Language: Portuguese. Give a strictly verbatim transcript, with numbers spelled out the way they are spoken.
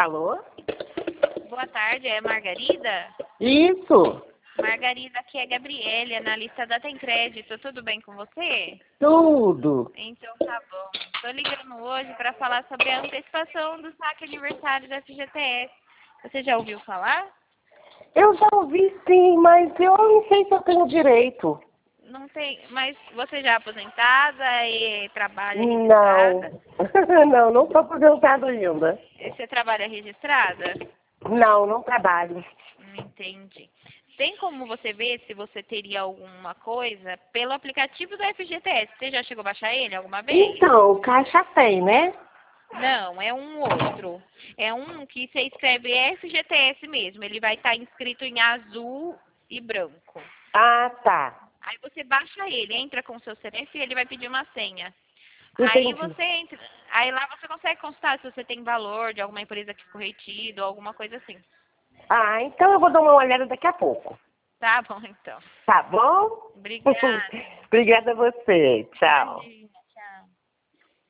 Alô? Boa tarde, é Margarida? Isso, Margarida, aqui é Gabriele, analista da Tem Crédito. Tudo bem com você? tudo. Então tá bom. Estou ligando hoje para falar sobre a antecipação do saque aniversário da F G T S. Você já ouviu falar? Eu já ouvi sim, mas eu não sei se eu tenho direito. Não tem, mas você já é aposentada e trabalha Não. registrada? Não, não estou aposentado ainda. E você trabalha registrada? Não, não trabalho. Hum, Entendi. Tem como você ver se você teria alguma coisa pelo aplicativo da F G T S? Você já chegou a baixar ele alguma vez? Então, o caixa tem, né? Não, é um outro. É um que você escreve F G T S mesmo. Ele vai estar inscrito em azul e branco. Ah, tá. Aí você baixa ele, entra com o seu C P F e ele vai pedir uma senha. Aí Entendi. você entra, aí lá você consegue consultar se você tem valor de alguma empresa que ficou retido ou alguma coisa assim. Ah, então eu vou dar uma olhada daqui a pouco. Tá bom, então. Tá bom? Obrigada. Obrigada a você. Tchau. Imagina.